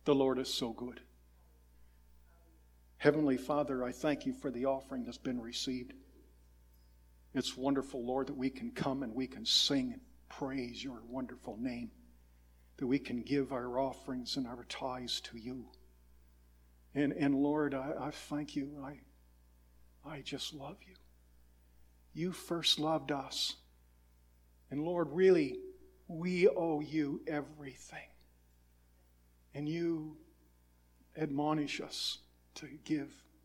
The Lord is so good. Heavenly Father, I thank you for the offering that's been received. It's wonderful, Lord, that we can come and we can sing and praise your wonderful name. That we can give our offerings and our tithes to you. And Lord, I thank you. I just love you. You first loved us. And Lord, really, we owe you everything. And you admonish us to give.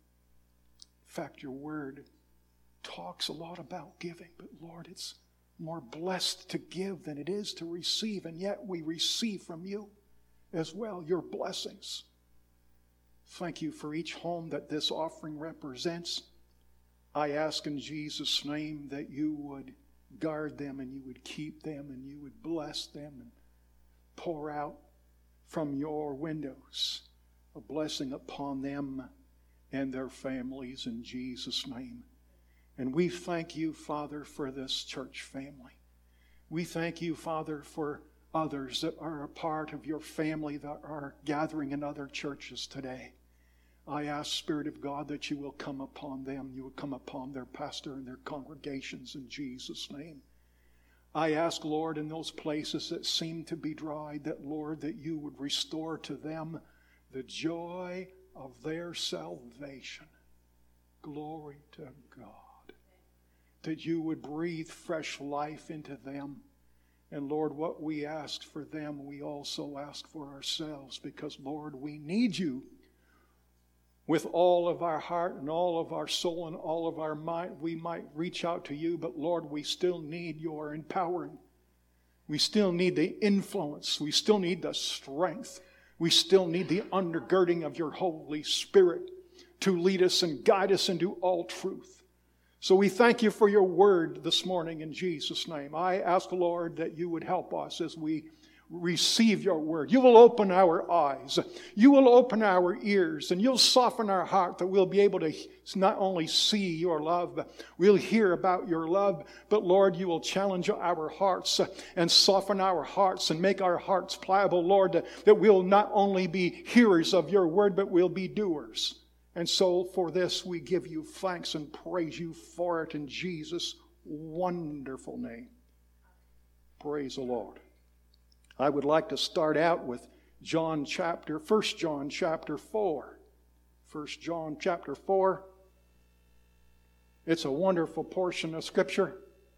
In fact, your word talks a lot about giving, but Lord, it's more blessed to give than it is to receive, and yet we receive from you as well your blessings. Thank you for each home that this offering represents. I ask in Jesus' name that you would guard them and you would keep them and you would bless them and pour out from your windows a blessing upon them and their families in Jesus' name. And we thank you, Father, for this church family. We thank you, Father, for others that are a part of your family that are gathering in other churches today. I ask, Spirit of God, that you will come upon them. You will come upon their pastor and their congregations in Jesus' name. I ask, Lord, in those places that seem to be dried, that, Lord, that you would restore to them the joy of their salvation. Glory to God. That you would breathe fresh life into them. And Lord, what we ask for them, we also ask for ourselves, because, Lord, we need you with all of our heart and all of our soul and all of our might. We might reach out to you, but Lord, we still need your empowering. We still need the influence. We still need the strength. We still need the undergirding of your Holy Spirit to lead us and guide us into all truth. So we thank you for your word this morning in Jesus' name. I ask, Lord, that you would help us as we receive your word. You will open our eyes. You will open our ears, and you'll soften our heart that we'll be able to not only see your love, but we'll hear about your love. But Lord, you will challenge our hearts and soften our hearts and make our hearts pliable, Lord, that we'll not only be hearers of your word, but we'll be doers. And so for this, we give you thanks and praise you for it in Jesus' wonderful name. Praise the Lord. I would like to start out with 1 John chapter 4. 1 John chapter 4. It's a wonderful portion of Scripture.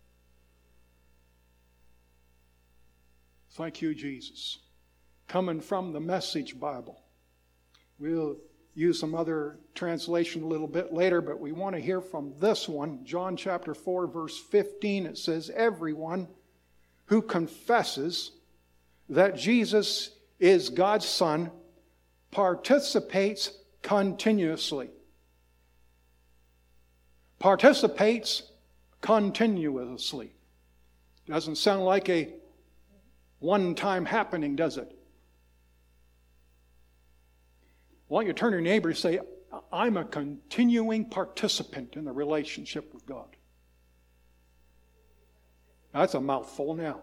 Thank you, Jesus. Coming from the Message Bible. We'll use some other translation a little bit later, but we want to hear from this one. John chapter 4, verse 15. It says, "Everyone who confesses that Jesus is God's Son participates continuously." Participates continuously. Doesn't sound like a one-time happening, does it? Why don't you turn to your neighbor and say, I'm a continuing participant in the relationship with God. That's a mouthful now.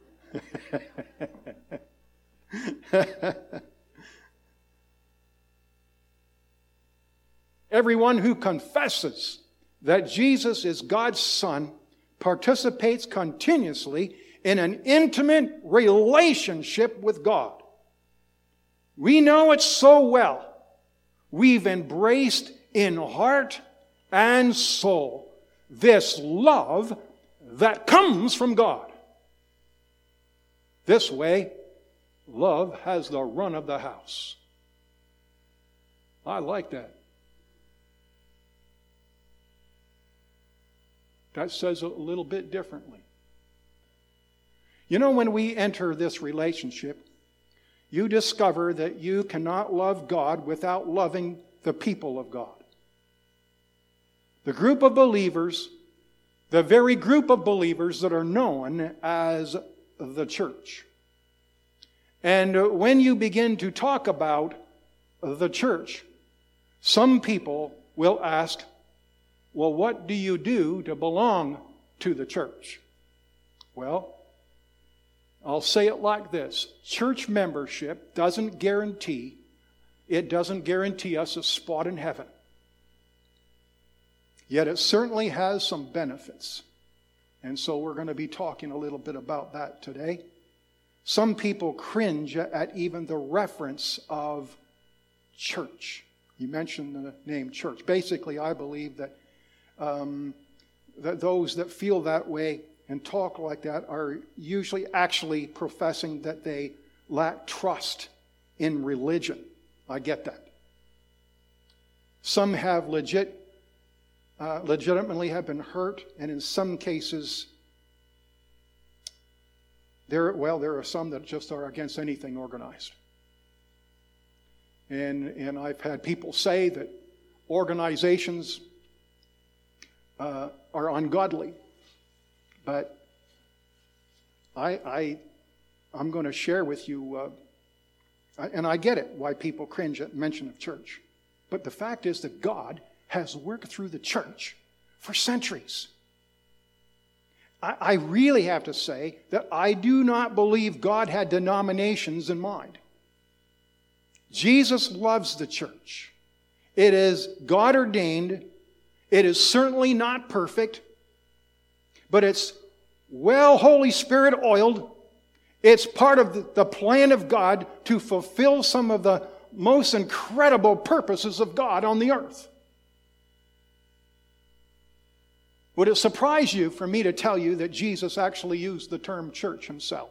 Everyone who confesses that Jesus is God's Son participates continuously in an intimate relationship with God. We know it so well. We've embraced in heart and soul this love that comes from God. This way, love has the run of the house. I like that. That says it a little bit differently. You know, when we enter this relationship, you discover that you cannot love God without loving the people of God. The group of believers, the very group of believers that are known as the church. And when you begin to talk about the church, some people will ask, well, what do you do to belong to the church? Well, I'll say it like this. Church membership doesn't guarantee it doesn't guarantee us a spot in heaven. Yet it certainly has some benefits. And so we're going to be talking a little bit about that today. Some people cringe at even the reference of church. You mentioned the name church. Basically, I believe that that those that feel that way and talk like that are usually actually professing that they lack trust in religion. I get that. Some have legitimately have been hurt, and in some cases, there are some that just are against anything organized. And I've had people say that organizations are ungodly, but I'm going to share with you, and I get it, why people cringe at mention of church. But the fact is that God has worked through the church for centuries. I really have to say that I do not believe God had denominations in mind. Jesus loves the church. It is God ordained. It is certainly not perfect, but it's well Holy Spirit oiled. It's part of the plan of God to fulfill some of the most incredible purposes of God on the earth. Would it surprise you for me to tell you that Jesus actually used the term church himself?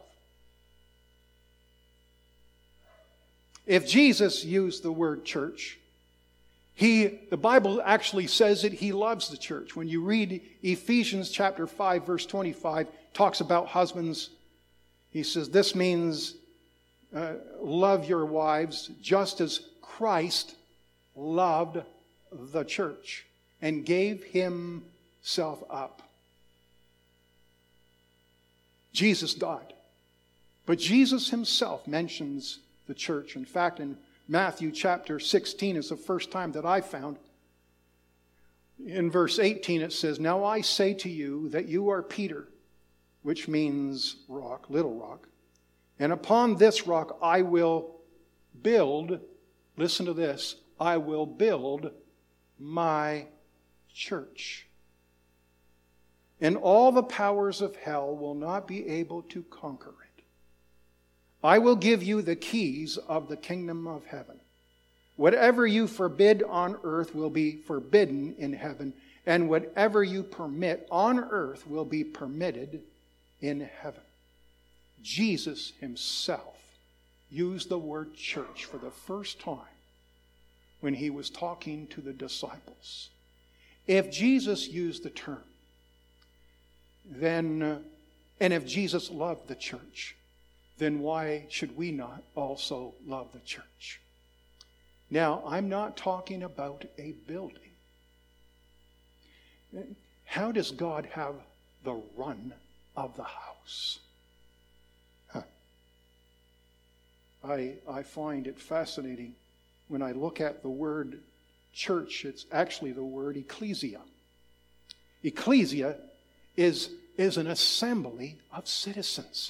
If Jesus used the word church, the Bible actually says that he loves the church. When you read Ephesians chapter 5, verse 25, talks about husbands. He says, this means love your wives just as Christ loved the church and gave himself up. Jesus died. But Jesus himself mentions the church. In fact, in Matthew chapter 16 is the first time that I found. In verse 18 it says, now I say to you that you are Peter, which means rock, little rock. And upon this rock I will build, listen to this, I will build my church. And all the powers of hell will not be able to conquer it. I will give you the keys of the kingdom of heaven. Whatever you forbid on earth will be forbidden in heaven, and whatever you permit on earth will be permitted in heaven. Jesus himself used the word church for the first time when he was talking to the disciples. If Jesus used the term, then, and if Jesus loved the church, then why should we not also love the church? Now, I'm not talking about a building. How does God have the run of the house? I find it fascinating when I look at the word church. It's actually the word ecclesia. Ecclesia is an assembly of citizens,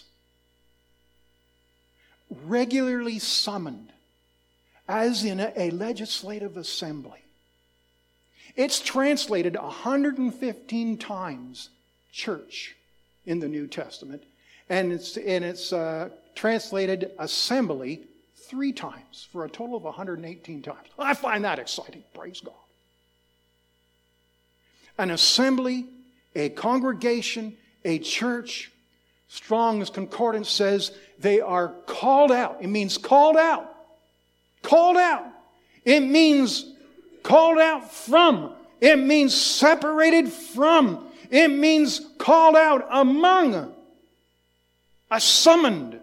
regularly summoned, as in a legislative assembly. It's translated 115 times church in the New Testament, and it's translated assembly 3 times for a total of 118 times. I find that exciting, praise God. An assembly, a congregation, a church. Strong's Concordance says they are called out. It means called out. Called out. It means called out from. It means separated from. It means called out among. A summoned.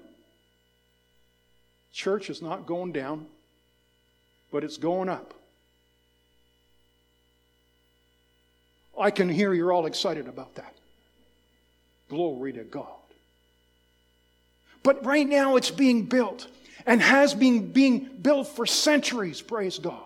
Church is not going down, but it's going up. I can hear you're all excited about that. Glory to God. But right now it's being built and has been being built for centuries, praise God.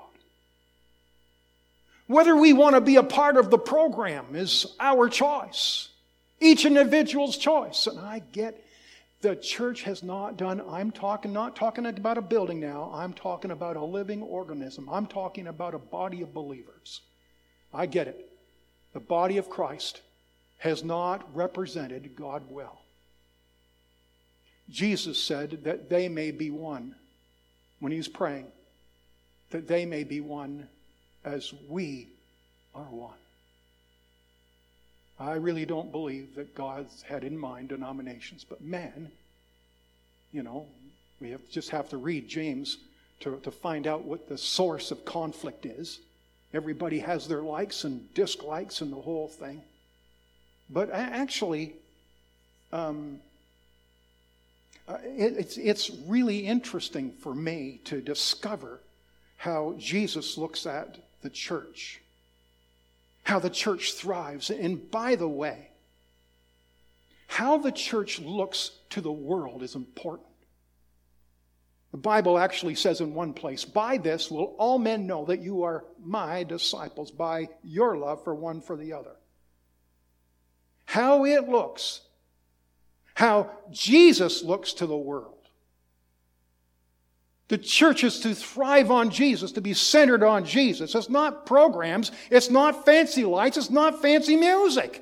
Whether we want to be a part of the program is our choice. Each individual's choice. And I get The church has not done, not talking about a building now. I'm talking about a living organism. I'm talking about a body of believers. I get it. The body of Christ has not represented God well. Jesus said that they may be one when he was praying, that they may be one as we are one. I really don't believe that God's had in mind denominations, but man, we just have to read James to find out what the source of conflict is. Everybody has their likes and dislikes and the whole thing. But actually, it's really interesting for me to discover how Jesus looks at the church. How the church thrives. And by the way, how the church looks to the world is important. The Bible actually says in one place, "By this will all men know that you are my disciples, by your love for one for the other." How it looks, how Jesus looks to the world. The church is to thrive on Jesus, to be centered on Jesus. It's not programs. It's not fancy lights. It's not fancy music.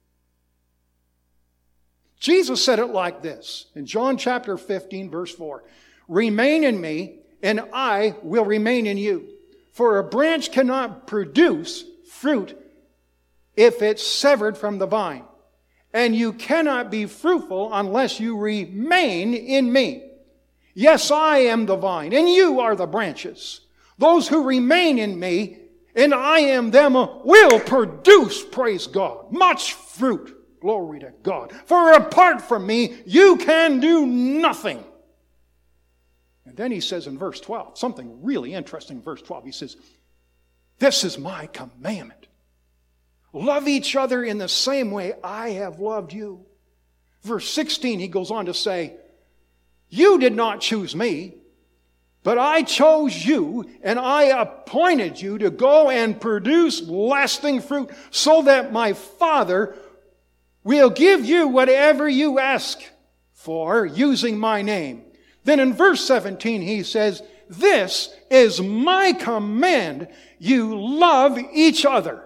Jesus said it like this in John chapter 15, verse 4. "Remain in me, and I will remain in you. For a branch cannot produce fruit if it's severed from the vine. And you cannot be fruitful unless you remain in me. Yes, I am the vine, and you are the branches. Those who remain in me, and I am them, will produce, praise God, much fruit. Glory to God. For apart from me, you can do nothing." And then he says in verse 12, something really interesting in verse 12. He says, "This is my commandment. Love each other in the same way I have loved you." Verse 16, he goes on to say, "You did not choose me, but I chose you, and I appointed you to go and produce lasting fruit, so that my Father will give you whatever you ask for using my name." Then in verse 17 he says, "This is my command, you love each other."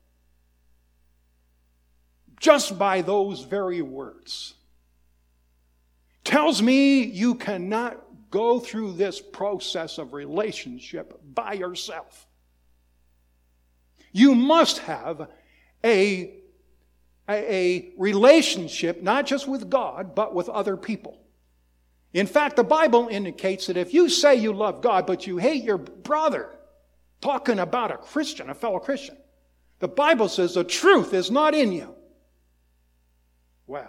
Just by those very words tells me you cannot go through this process of relationship by yourself. You must have a relationship not just with God, but with other people. In fact, the Bible indicates that if you say you love God, but you hate your brother, talking about a Christian, a fellow Christian, the Bible says the truth is not in you. Wow.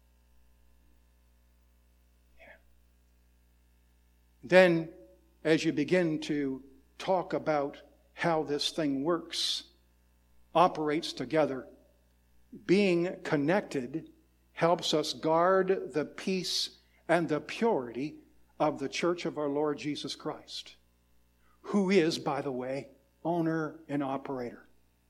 Then, as you begin to talk about how this thing works, operates together, being connected helps us guard the peace and the purity of the church of our Lord Jesus Christ, who is, by the way, owner and operator.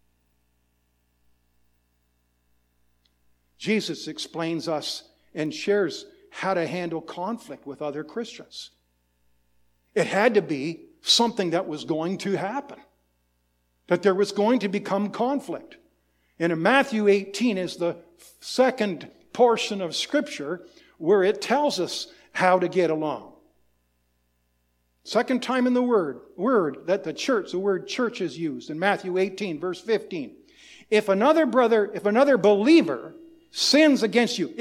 Jesus explains us and shares how to handle conflict with other Christians. It had to be something that was going to happen, that there was going to become conflict. And in Matthew 18 is the second portion of Scripture where it tells us how to get along. Second time in the word that the word church is used in Matthew 18, verse 15. If another believer sins against you,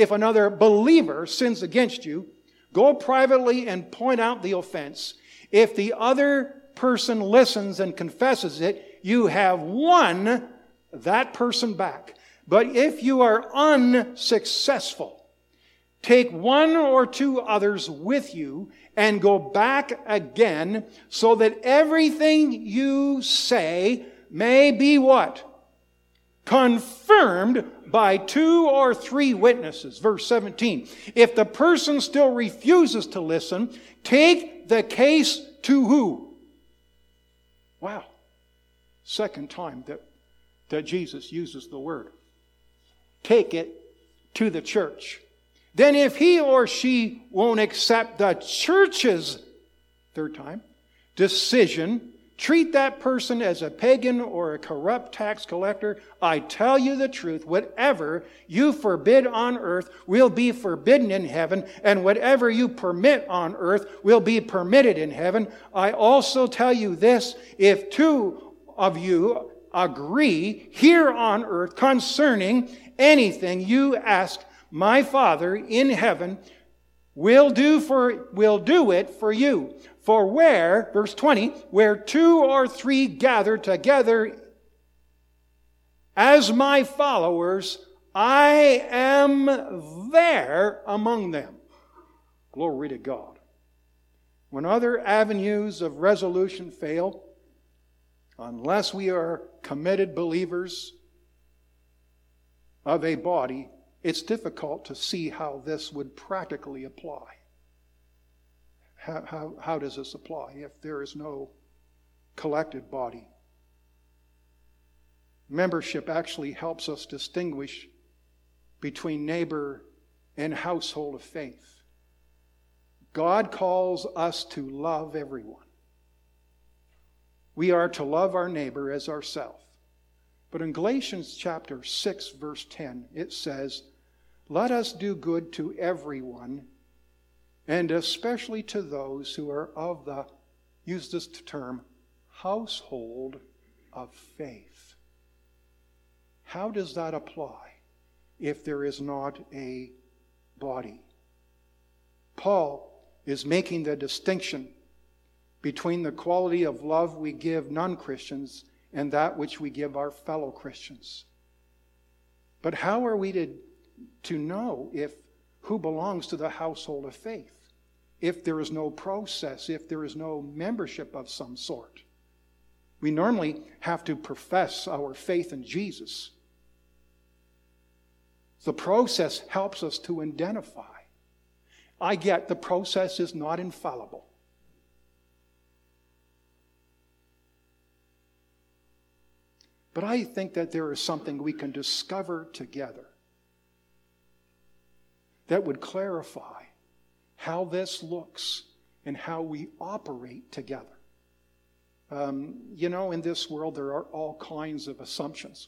go privately and point out the offense. If the other person listens and confesses it, you have won that person back. But if you are unsuccessful, take one or two others with you and go back again, so that everything you say may be what? Confirmed by 2 or 3 witnesses. Verse 17. If the person still refuses to listen, take the case to who? Wow. Second time that Jesus uses the word. Take it to the church. then if he or she won't accept the church's, third time, decision, treat that person as a pagan or a corrupt tax collector, I tell you the truth, whatever you forbid on earth will be forbidden in heaven, and whatever you permit on earth will be permitted in heaven. I also tell you this, if two of you agree here on earth concerning anything you ask, my Father in heaven will do it for you. For where, verse 20, where two or three gather together as my followers, I am there among them. Glory to God. When other avenues of resolution fail, unless we are committed believers of a body, it's difficult to see how this would practically apply. How does this apply if there is no collected body? Membership actually helps us distinguish between neighbor and household of faith. God calls us to love everyone. We are to love our neighbor as ourselves. But in Galatians chapter 6, verse 10, it says, let us do good to everyone, and especially to those who are of the, use this term, household of faith. How does that apply if there is not a body? Paul is making the distinction between the quality of love we give non-Christians and that which we give our fellow Christians. But how are we to know if who belongs to the household of faith if there is no process, if there is no membership of some sort? We normally have to profess our faith in Jesus. The process helps us to identify. I get the process is not infallible. But I think that there is something we can discover together that would clarify how this looks and how we operate together. In this world there are all kinds of assumptions.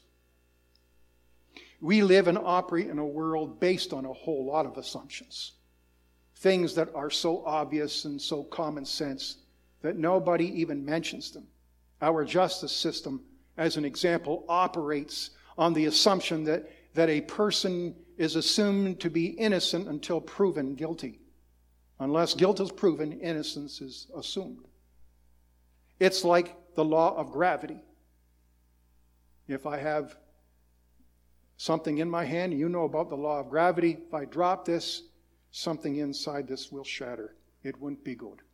We live and operate in a world based on a whole lot of assumptions. Things that are so obvious and so common sense that nobody even mentions them. Our justice system, as an example, operates on the assumption that a person is assumed to be innocent until proven guilty. Unless guilt is proven, innocence is assumed. It's like the law of gravity. If I have something in my hand, you know about the law of gravity. If I drop this, something inside this will shatter. It wouldn't be good.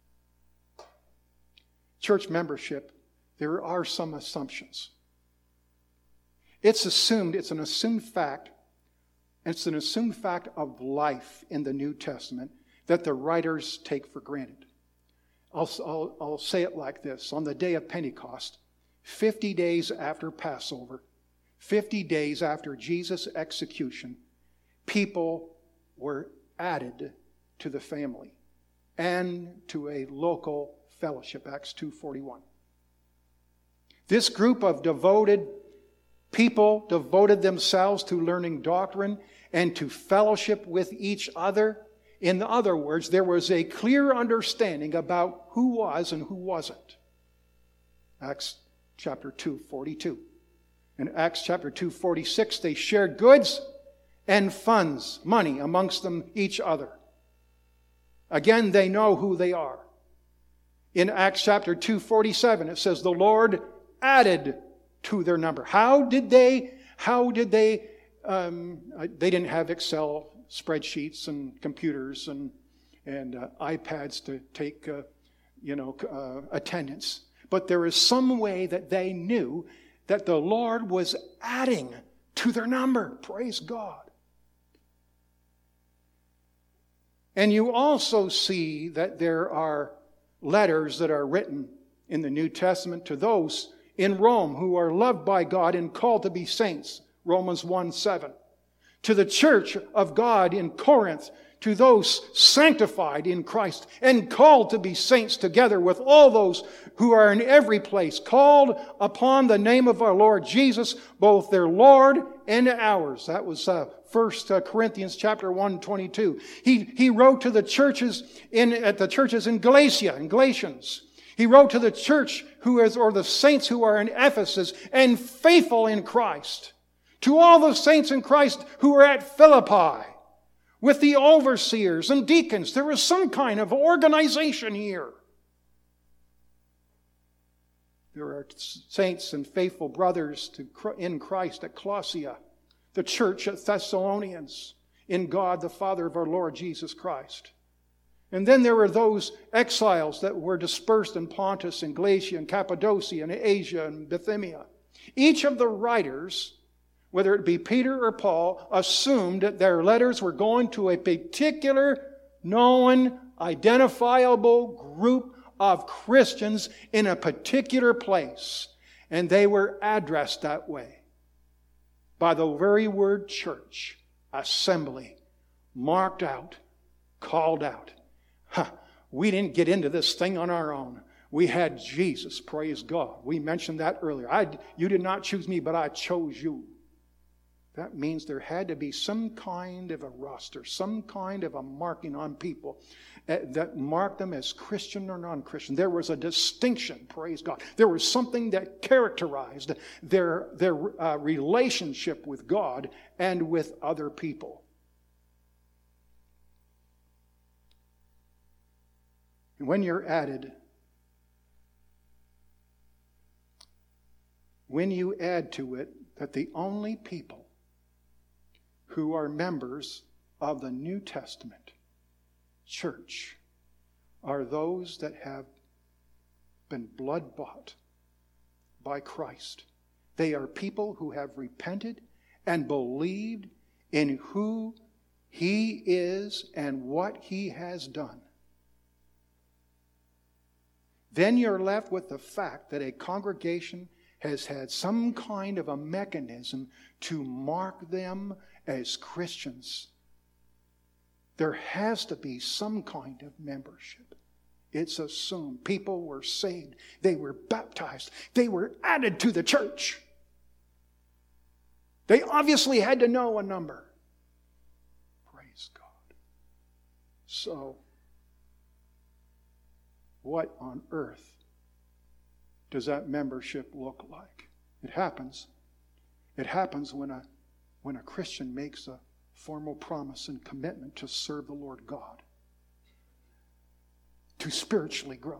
Church membership, there are some assumptions. It's an assumed fact. It's an assumed fact of life in the New Testament that the writers take for granted. I'll say it like this. On the day of Pentecost, 50 days after Passover, 50 days after Jesus' execution, people were added to the family and to a local fellowship, Acts 2:41. This group of devoted people devoted themselves to learning doctrine and to fellowship with each other. In other words, there was a clear understanding about who was and who wasn't. Acts chapter 2:42. In Acts chapter 2:46, they shared goods and funds, money, amongst them each other. Again, they know who they are. In Acts chapter 2:47, it says, the Lord added to their number. How did they didn't have Excel spreadsheets and computers and iPads to take, attendance. But there is some way that they knew that the Lord was adding to their number. Praise God. And you also see that there are letters that are written in the New Testament to those in Rome who are loved by God and called to be saints. Romans 1:7. to the church of God in Corinth, to those sanctified in Christ and called to be saints together with all those who are in every place, called upon the name of our Lord Jesus, both their Lord and ours. That was 1 Corinthians chapter 1, 22. He wrote to the churches at the churches in Galatia, in Galatians. He wrote to the church or the saints who are in Ephesus and faithful in Christ. To all the saints in Christ who are at Philippi, with the overseers and deacons. There is some kind of organization here. There are saints and faithful brothers in Christ at Colossia, the church at Thessalonians, in God the Father of our Lord Jesus Christ. And then there were those exiles that were dispersed in Pontus and Galatia and Cappadocia and Asia and Bithynia. Each of the writers, whether it be Peter or Paul, assumed that their letters were going to a particular known, identifiable group of Christians in a particular place. And they were addressed that way by the very word church, assembly, marked out, called out. We didn't get into this thing on our own. We had Jesus, praise God. We mentioned that earlier. You did not choose me, but I chose you. That means there had to be some kind of a roster, some kind of a marking on people that marked them as Christian or non-Christian. There was a distinction, praise God. There was something that characterized their relationship with God and with other people. And when you're added, when you add to it that the only people who are members of the New Testament church are those that have been blood-bought by Christ. They are people who have repented and believed in who He is and what He has done. Then you're left with the fact that a congregation has had some kind of a mechanism to mark them as Christians. There has to be some kind of membership. It's assumed. People were saved. They were baptized. They were added to the church. They obviously had to know a number. Praise God. So, what on earth does that membership look like? It happens. It happens when a Christian makes a formal promise and commitment to serve the Lord God, to spiritually grow.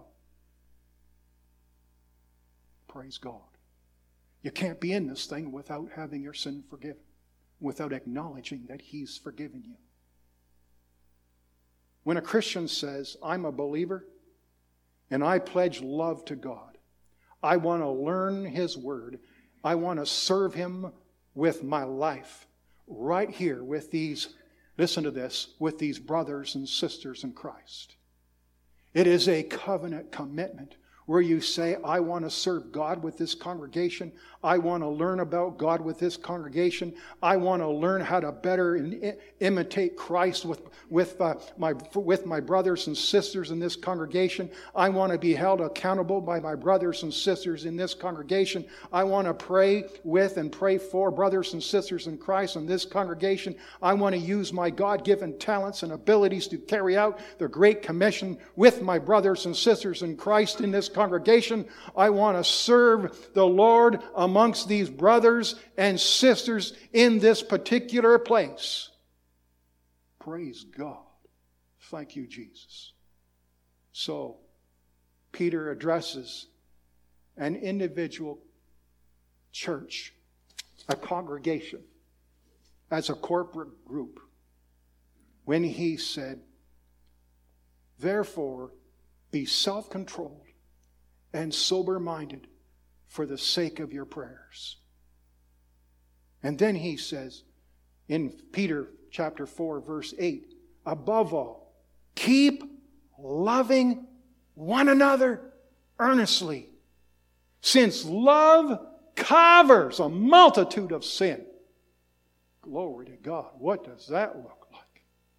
Praise God. You can't be in this thing without having your sin forgiven, without acknowledging that He's forgiven you. When a Christian says, I'm a believer and I pledge love to God, I want to learn His Word, I want to serve Him with my life, right here with these, listen to this, with these brothers and sisters in Christ. It is a covenant commitment where you say, I want to serve God with this congregation. I want to learn about God with this congregation. I want to learn how to better imitate Christ with my brothers and sisters in this congregation. I want to be held accountable by my brothers and sisters in this congregation. I want to pray with and pray for brothers and sisters in Christ in this congregation. I want to use my God-given talents and abilities to carry out the Great Commission with my brothers and sisters in Christ in this congregation. I want to serve the Lord amongst these brothers and sisters in this particular place. Praise God. Thank you, Jesus. So, Peter addresses an individual church, a congregation, as a corporate group, when he said, therefore, be self-controlled and sober-minded for the sake of your prayers. And then he says in Peter chapter 4, verse 8, above all, keep loving one another earnestly, since love covers a multitude of sin. Glory to God. What does that look like?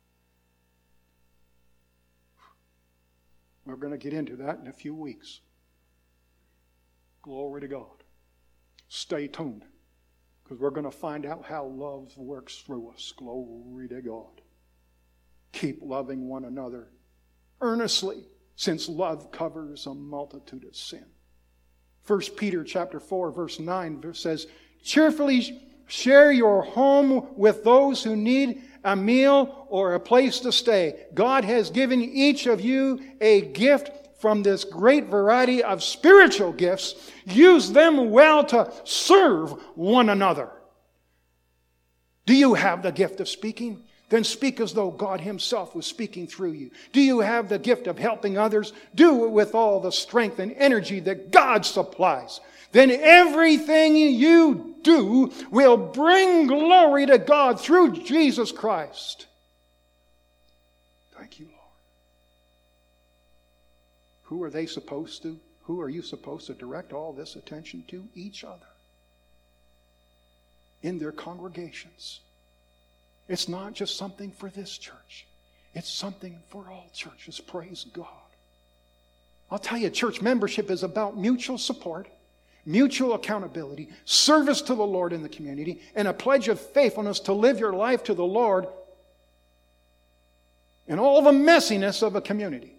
We're going to get into that in a few weeks. Glory to God. Stay tuned, because we're going to find out how love works through us. Glory to God. Keep loving one another earnestly, since love covers a multitude of sin. 1 Peter chapter 4, verse 9 says, cheerfully share your home with those who need a meal or a place to stay. God has given each of you a gift from this great variety of spiritual gifts. Use them well to serve one another. Do you have the gift of speaking? Then speak as though God Himself was speaking through you. Do you have the gift of helping others? Do it with all the strength and energy that God supplies. Then everything you do will bring glory to God through Jesus Christ. Thank you, Lord. Who are you supposed to direct all this attention to? Each other. In their congregations. It's not just something for this church. It's something for all churches. Praise God. I'll tell you, church membership is about mutual support, mutual accountability, service to the Lord in the community, and a pledge of faithfulness to live your life to the Lord in all the messiness of a community.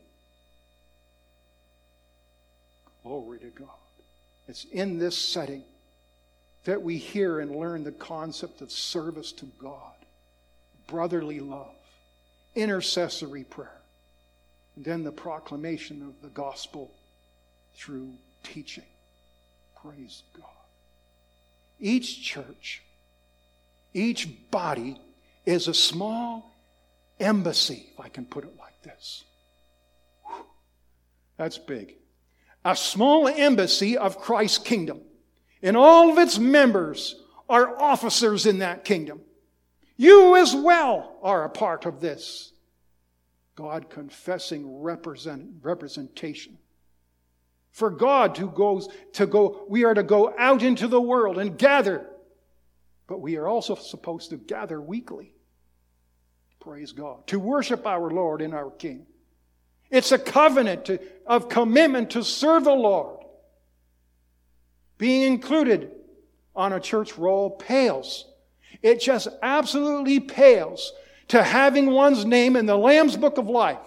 Glory to God. It's in this setting that we hear and learn the concept of service to God, brotherly love, intercessory prayer, and then the proclamation of the gospel through teaching. Praise God. Each church, each body is a small embassy, if I can put it like this. Whew. That's big. A small embassy of Christ's kingdom. And all of its members are officers in that kingdom. You as well are a part of this. God confessing representation. For God we are to go out into the world and gather. But we are also supposed to gather weekly. Praise God. To worship our Lord and our King. It's a covenant of commitment to serve the Lord. Being included on a church roll pales. It just absolutely pales to having one's name in the Lamb's Book of Life.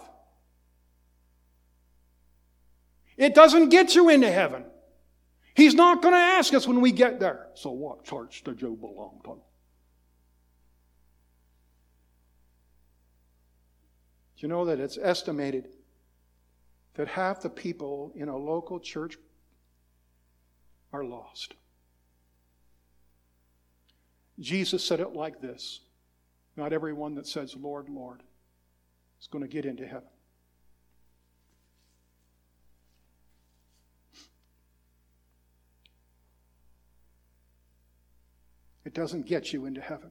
It doesn't get you into heaven. He's not going to ask us when we get there, so what church did you belong to? Do you know that it's estimated that half the people in a local church are lost? Jesus said it like this: not everyone that says, Lord, Lord, is going to get into heaven. It doesn't get you into heaven.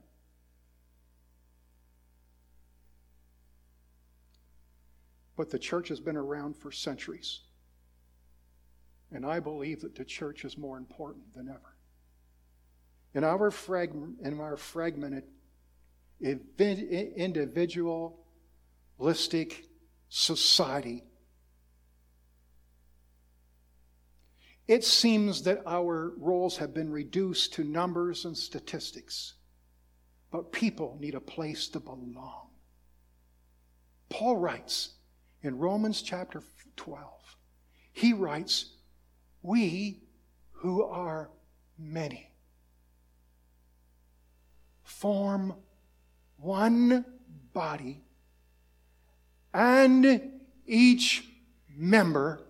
But the church has been around for centuries. And I believe that the church is more important than ever. In our fragmented, individualistic society, it seems that our roles have been reduced to numbers and statistics. But people need a place to belong. Paul writes in Romans chapter 12, he writes, we who are many form one body, and each member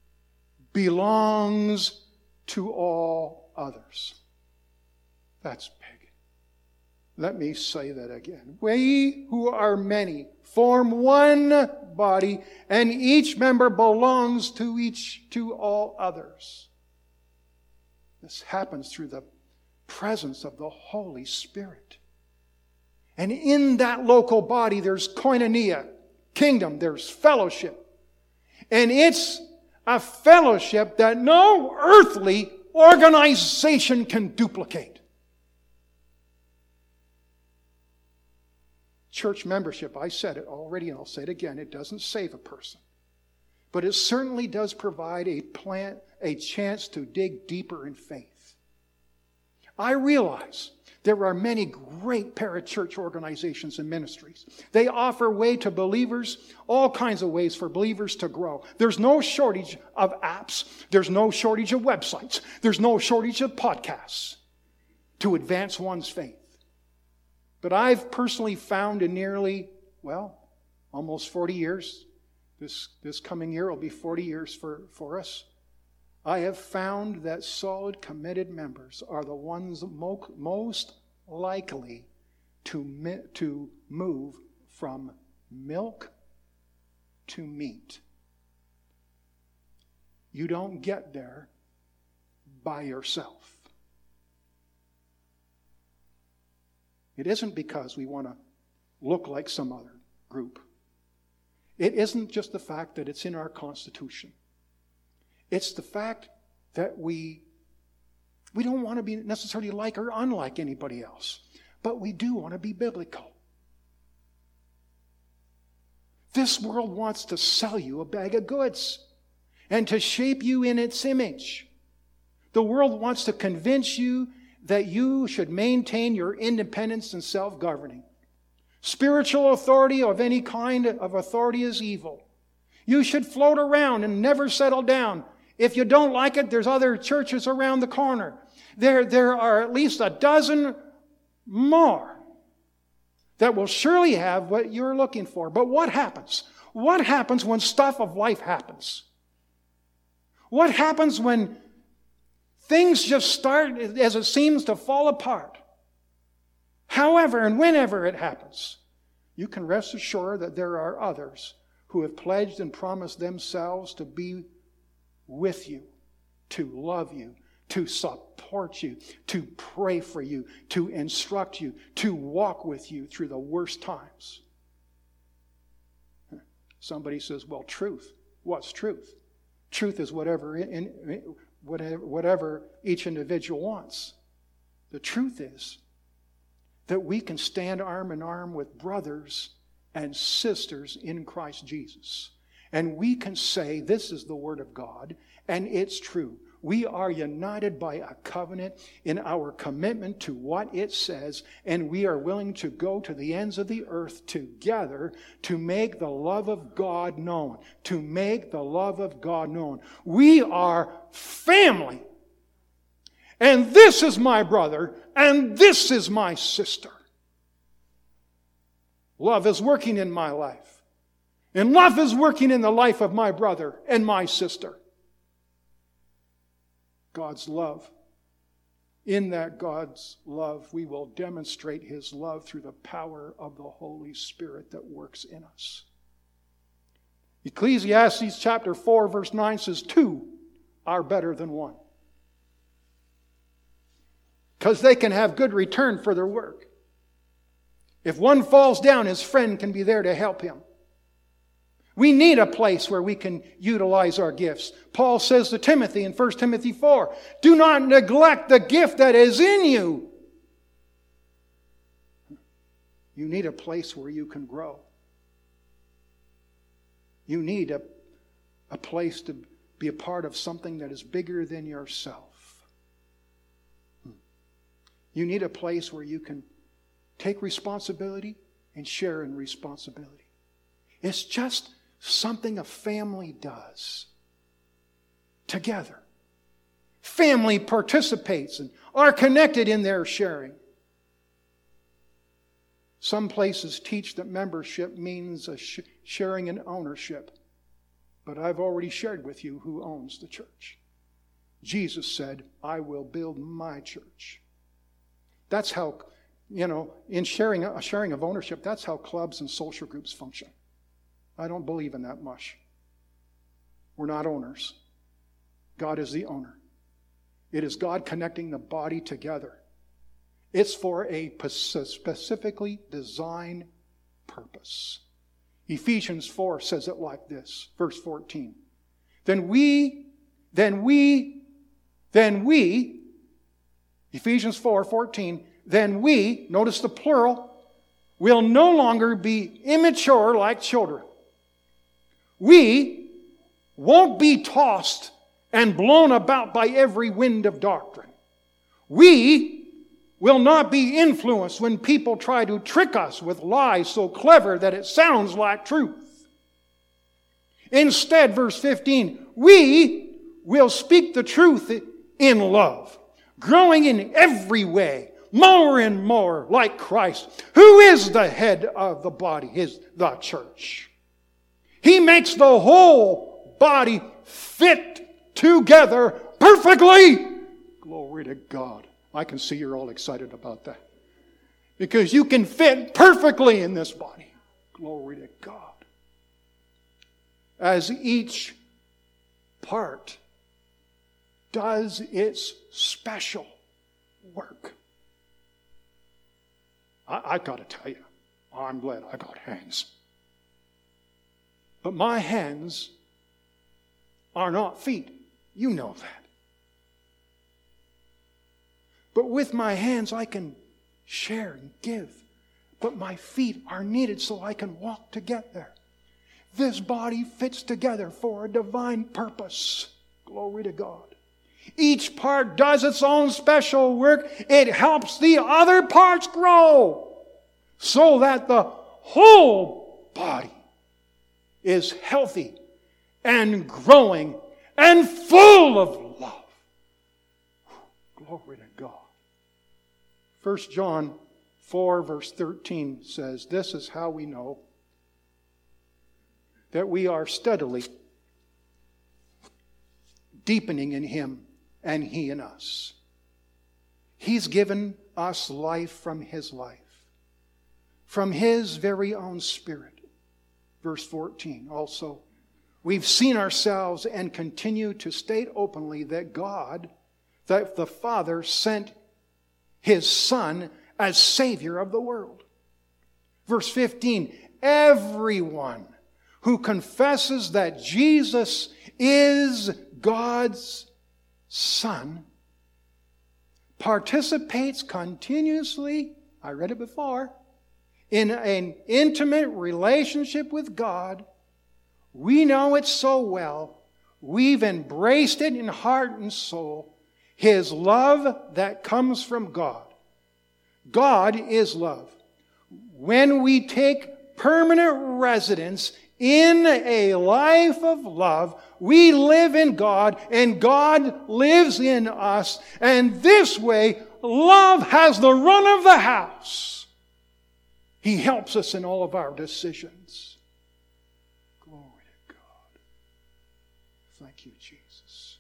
belongs to all others. That's big. Let me say that again. We who are many form one body, and each member belongs to all others. This happens through the presence of the Holy Spirit. And in that local body, there's koinonia, kingdom, there's fellowship. And it's a fellowship that no earthly organization can duplicate. church membership, I said it already and I'll say it again, it doesn't save a person. But it certainly does provide a chance to dig deeper in faith. I realize there are many great parachurch organizations and ministries. They offer way to believers, all kinds of ways for believers to grow. There's no shortage of apps. There's no shortage of websites. There's no shortage of podcasts to advance one's faith. But I've personally found in nearly, almost 40 years, this coming year will be 40 years for us, I have found that solid, committed members are the ones most likely to move from milk to meat. You don't get there by yourself. It isn't because we want to look like some other group. It isn't just the fact that it's in our Constitution. It's the fact that we don't want to be necessarily like or unlike anybody else, but we do want to be biblical. This world wants to sell you a bag of goods and to shape you in its image. The world wants to convince you that you should maintain your independence and self-governing. Spiritual authority of any kind of authority is evil. You should float around and never settle down. If you don't like it, there's other churches around the corner. There are at least a dozen more that will surely have what you're looking for. But what happens? What happens when stuff of life happens? What happens when things just start, as it seems, to fall apart? However and whenever it happens, you can rest assured that there are others who have pledged and promised themselves to be with you, to love you, to support you, to pray for you, to instruct you, to walk with you through the worst times. Somebody says, well, truth. What's truth? Truth is whatever each individual wants. The truth is that we can stand arm in arm with brothers and sisters in Christ Jesus. And we can say, this is the Word of God, and it's true. We are united by a covenant in our commitment to what it says, and we are willing to go to the ends of the earth together to make the love of God known. To make the love of God known. We are family. And this is my brother, and this is my sister. Love is working in my life. And love is working in the life of my brother and my sister. God's love. In that God's love, we will demonstrate His love through the power of the Holy Spirit that works in us. Ecclesiastes chapter 4, verse 9 says, 2 are better than 1. Because they can have good return for their work. If one falls down, his friend can be there to help him. We need a place where we can utilize our gifts. Paul says to Timothy in 1 Timothy 4, do not neglect the gift that is in you. You need a place where you can grow. You need a place to be a part of something that is bigger than yourself. You need a place where you can take responsibility and share in responsibility. It's just something a family does together. Family participates and are connected in their sharing. Some places teach that membership means a sharing in ownership. But I've already shared with you who owns the church. Jesus said, I will build my church. That's how, in sharing of ownership, that's how clubs and social groups function. I don't believe in that much. We're not owners. God is the owner. It is God connecting the body together. It's for a specifically designed purpose. Ephesians 4 says it like this, verse 14. Then we, Ephesians 4:14, then we, notice the plural, will no longer be immature like children. We won't be tossed and blown about by every wind of doctrine. We will not be influenced when people try to trick us with lies so clever that it sounds like truth. Instead, verse 15, we will speak the truth in love, growing in every way more and more like Christ, who is the head of the body, the church. He makes the whole body fit together perfectly. Glory to God. I can see you're all excited about that. Because you can fit perfectly in this body. Glory to God. As each part does its special work. I've got to tell you, I'm glad I got hands. But my hands are not feet. You know that. But with my hands I can share and give. But my feet are needed so I can walk to get there. This body fits together for a divine purpose. Glory to God. Each part does its own special work. It helps the other parts grow so that the whole body is healthy and growing and full of love. Glory to God. 1 John 4 verse 13 says, "This is how we know that we are steadily deepening in Him and He in us. He's given us life from His life, from His very own Spirit." Verse 14 also, "We've seen ourselves and continue to state openly that that the Father sent His Son as Savior of the world." Verse 15, "Everyone who confesses that Jesus is God's Son participates continuously," I read it before, "in an intimate relationship with God. We know it so well. We've embraced it in heart and soul. His love that comes from God. God is love. When we take permanent residence in a life of love, we live in God and God lives in us. And this way, love has the run of the house. He helps us in all of our decisions." Glory to God. Thank you, Jesus.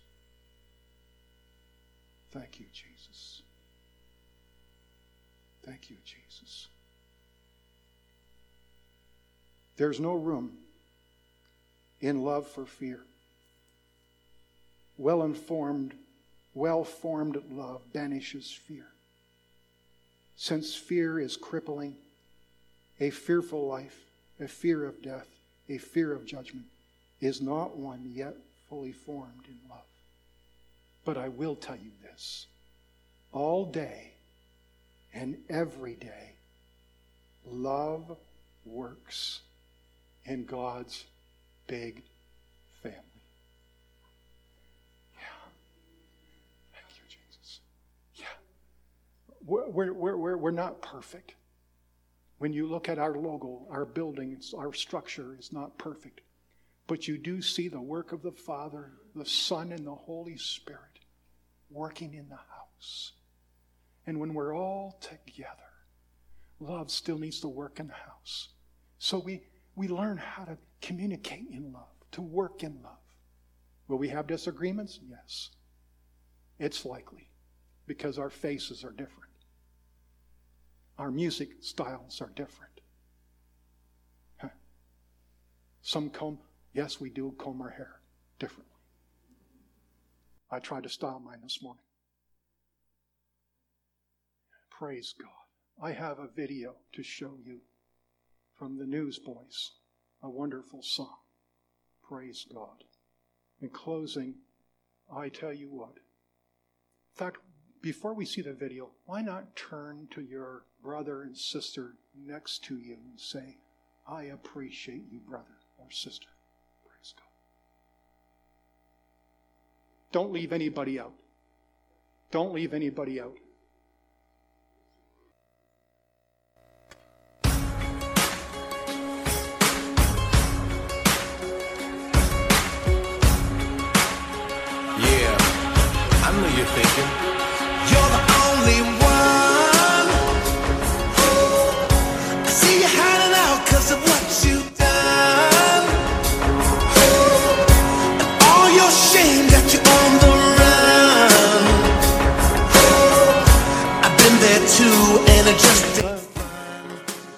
Thank you, Jesus. Thank you, Jesus. There's no room in love for fear. Well-informed, well-formed love banishes fear. Since fear is crippling, a fearful life, a fear of death, a fear of judgment, is not one yet fully formed in love. But I will tell you this, all day and every day, love works in God's big family. Yeah. Thank you, Jesus. Yeah. We're not perfect. When you look at our logo, our building, our structure is not perfect. But you do see the work of the Father, the Son, and the Holy Spirit working in the house. And when we're all together, love still needs to work in the house. So we learn how to communicate in love, to work in love. Will we have disagreements? Yes. It's likely, because our faces are different. Our music styles are different. Some yes, we do comb our hair differently. I tried to style mine this morning. Praise God. I have a video to show you from the Newsboys, a wonderful song. Praise God. In closing, I tell you what. In fact, before we see the video, why not turn to your brother and sister next to you and say, I appreciate you, brother or sister. Praise God. Don't leave anybody out. Don't leave anybody out. Yeah, I know you're thinking, you're the only one. I see you hiding out 'cause of what you've done. And all your shame got you on the run. I've been there too, and it just ain't fun.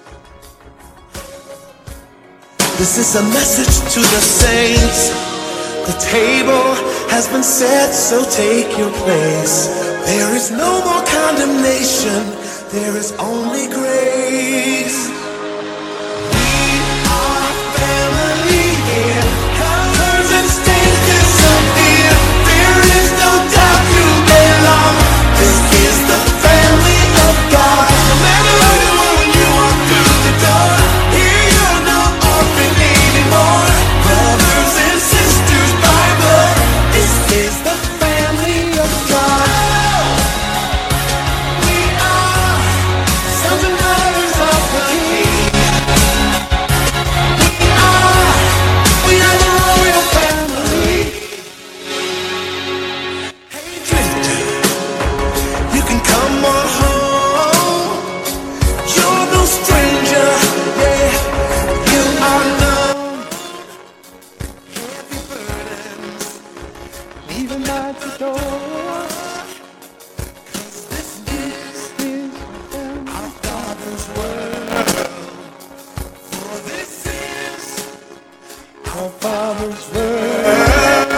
This is a message to the saints. The table has been set, so take your place. There is no more condemnation, there is only grace. We are family here. Colors and stains disappear. There is no doubt you belong. This is the family of God. No matter who you are when you walk through the door, here you're no orphan anymore. Brothers and sisters by blood, this is the family of God. We are sons and daughters of the King. We are the royal family. Hey drifter, you can come on home. You're no stranger, yeah, you are known. Heavy burdens, even at the door. 'Cause this is our Father's world. For this is our Father's world.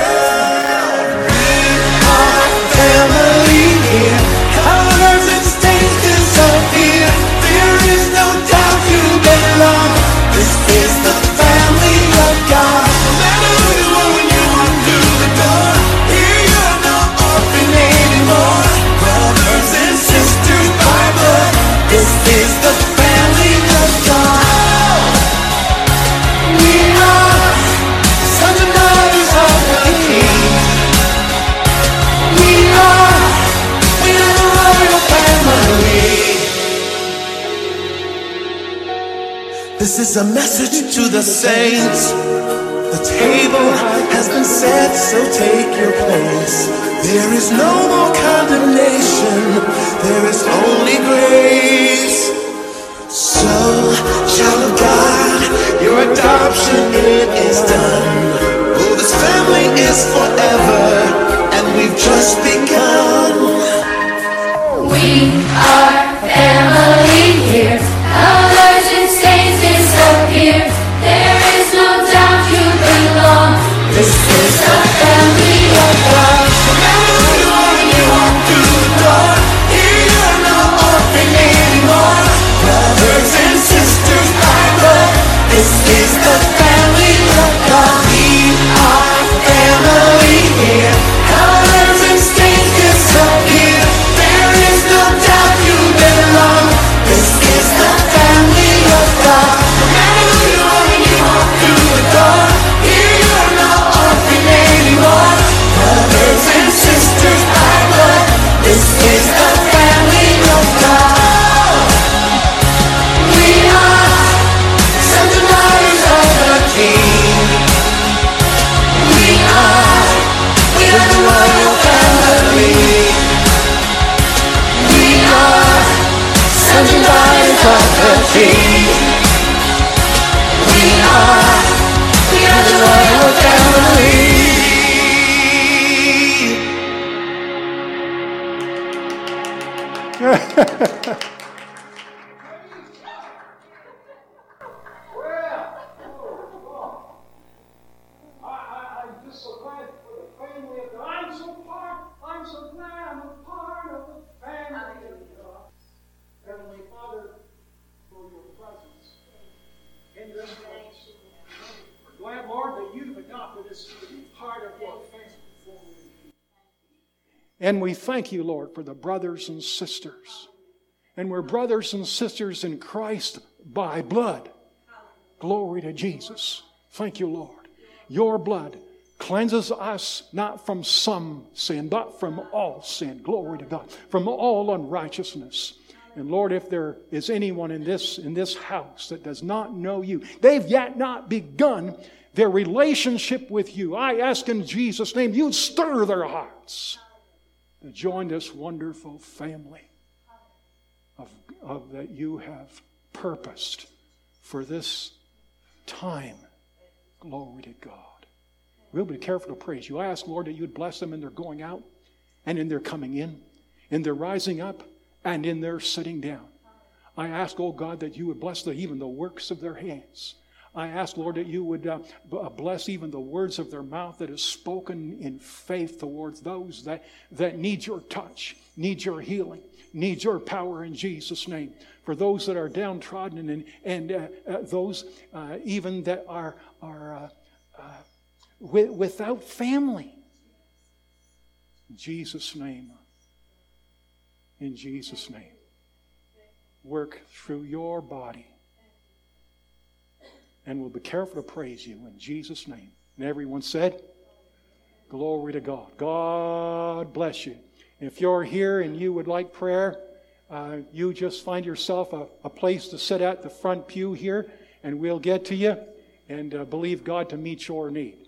Our family here. Colors and stains disappear. There is no doubt you belong. This is the family of God. No matter who you are when you walk through the door, here you're no orphan anymore. Brothers and sisters by blood, this is the family of God. We are sons and daughters of the King. We are the royal family. This is a message to the saints. The table has been set, so take your place. There is no more condemnation, there is only grace. So, child of God, your adoption, it is done. Oh, this family is forever, and we've just begun. We are family here. Colors and stains disappear. There is no doubt you belong. This is the family of God. No matter who you are when you walk through the door, here you're no orphan anymore. Brothers and sisters by blood, this is the family of God. We are family here. Colors and stains disappear. There is no doubt you belong. This is the family of God. No matter who you are when you walk through the door, here you're no orphan anymore. Brothers and sisters by blood, this is the family of God. We are sons and daughters of the King. We are the royal family. We are sons and daughters of the King. We are the royal family. I'm just so glad for the family of God. I'm so glad I'm a part of the family of God. Heavenly Father, for your presence in this place. We're glad, Lord, that you've adopted us to be part of your family. And we thank you, Lord, for the brothers and sisters. And we're brothers and sisters in Christ by blood. Glory to Jesus. Thank you, Lord. Your blood cleanses us not from some sin, but from all sin. Glory to God. From all unrighteousness. And Lord, if there is anyone in this house that does not know you, they've yet not begun their relationship with you. I ask in Jesus' name, you stir their hearts to join this wonderful family of that you have purposed for this time. Glory to God. We'll be careful to praise you. I ask, Lord, that you would bless them in their going out and in their coming in their rising up and in their sitting down. I ask, oh God, that you would bless even the works of their hands. I ask, Lord, that you would bless even the words of their mouth that is spoken in faith towards those that need your touch, need your healing, need your power in Jesus' name. For those that are downtrodden and those even that are without family. In Jesus' name. In Jesus' name. Work through your body. And we'll be careful to praise you in Jesus' name. And everyone said, glory to God. God bless you. If you're here and you would like prayer, you just find yourself a place to sit at the front pew here, and we'll get to you and believe God to meet your need.